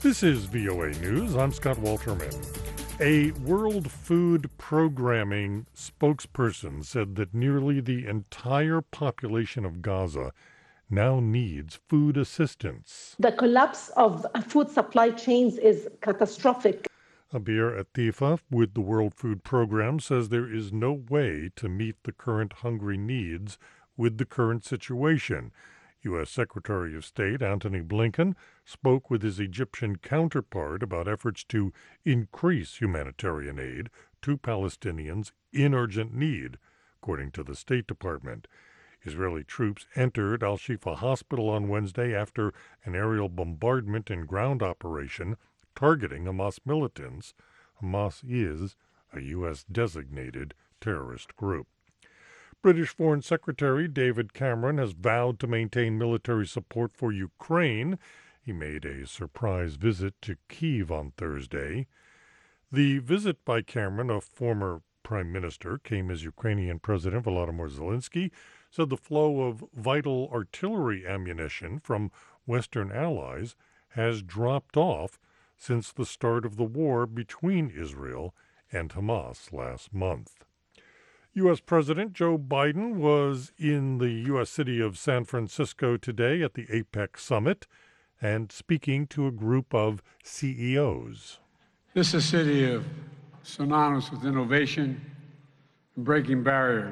This is VOA News. I'm Scott Walterman. A World Food Programming spokesperson said that nearly the entire population of Gaza now needs food assistance. The collapse of food supply chains is catastrophic. Abir Atifa with the World Food Program says there is no way to meet the current hungry needs with the current situation. U.S. Secretary of State Antony Blinken spoke with his Egyptian counterpart about efforts to increase humanitarian aid to Palestinians in urgent need, according to the State Department. Israeli troops entered Al-Shifa Hospital on Wednesday after an aerial bombardment and ground operation targeting Hamas militants. Hamas is a U.S.-designated terrorist group. British Foreign Secretary David Cameron has vowed to maintain military support for Ukraine. He made a surprise visit to Kyiv on Thursday. The visit by Cameron, a former prime minister, came as Ukrainian President Volodymyr Zelensky said the flow of vital artillery ammunition from Western allies has dropped off since the start of the war between Israel and Hamas last month. U.S. President Joe Biden was in the U.S. city of San Francisco today at the APEC summit and speaking to a group of CEOs. This is a city of synonymous with innovation and breaking barriers,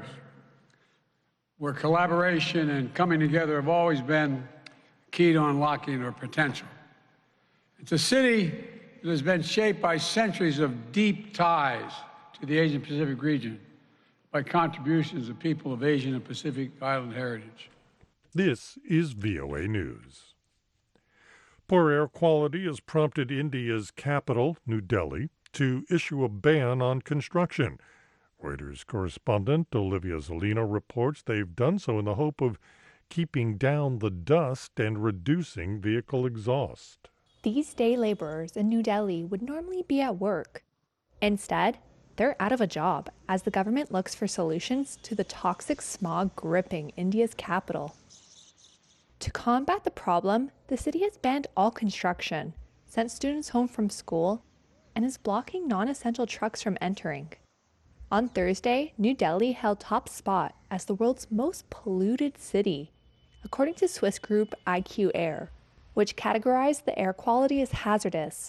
where collaboration and coming together have always been key to unlocking our potential. It's a city that has been shaped by centuries of deep ties to the Asian-Pacific region, by contributions of people of Asian and Pacific Island heritage. This is VOA News. Poor air quality has prompted India's capital, New Delhi, to issue a ban on construction. Reuters correspondent Olivia Zolino reports they've done so in the hope of keeping down the dust and reducing vehicle exhaust. These day laborers in New Delhi would normally be at work. Instead, they're out of a job as the government looks for solutions to the toxic smog gripping India's capital. To combat the problem, the city has banned all construction, sent students home from school, and is blocking non-essential trucks from entering. On Thursday, New Delhi held top spot as the world's most polluted city, according to Swiss group IQ Air, which categorized the air quality as hazardous.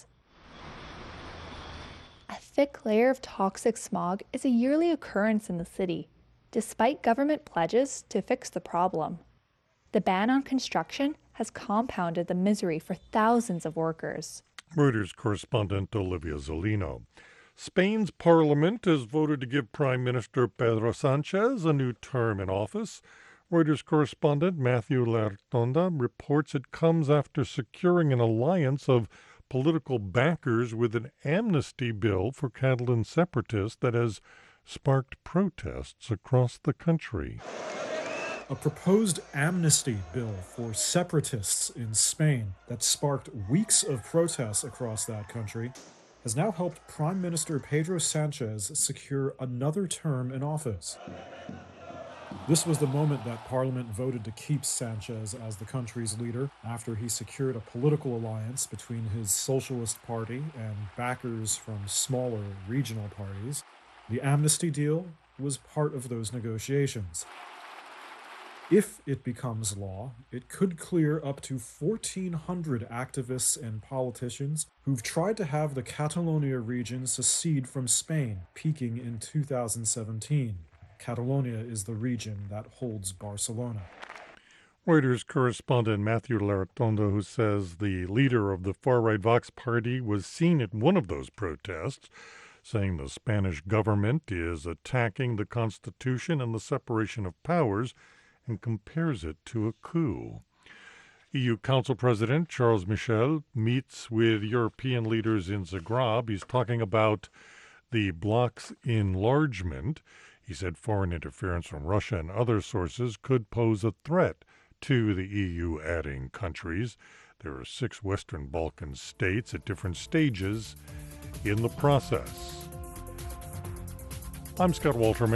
A thick layer of toxic smog is a yearly occurrence in the city, despite government pledges to fix the problem. The ban on construction has compounded the misery for thousands of workers. Reuters correspondent Olivia Zolino. Spain's parliament has voted to give Prime Minister Pedro Sanchez a new term in office. Reuters correspondent Matthew Lertonda reports it comes after securing an alliance of political backers with an amnesty bill for Catalan separatists that has sparked protests across the country. A proposed amnesty bill for separatists in Spain that sparked weeks of protests across that country has now helped Prime Minister Pedro Sanchez secure another term in office. This was the moment that Parliament voted to keep Sanchez as the country's leader after he secured a political alliance between his Socialist Party and backers from smaller regional parties. The amnesty deal was part of those negotiations. If it becomes law, it could clear up to 1,400 activists and politicians who've tried to have the Catalonia region secede from Spain, peaking in 2017. Catalonia is the region that holds Barcelona. Reuters correspondent Matthew Lertonda, who says the leader of the far-right Vox party was seen at one of those protests, saying the Spanish government is attacking the Constitution and the separation of powers, and compares it to a coup. EU Council President Charles Michel meets with European leaders in Zagreb. He's talking about the bloc's enlargement. He said foreign interference from Russia and other sources could pose a threat to the EU adding countries. There are 6 Western Balkan states at different stages in the process. I'm Scott Walterman.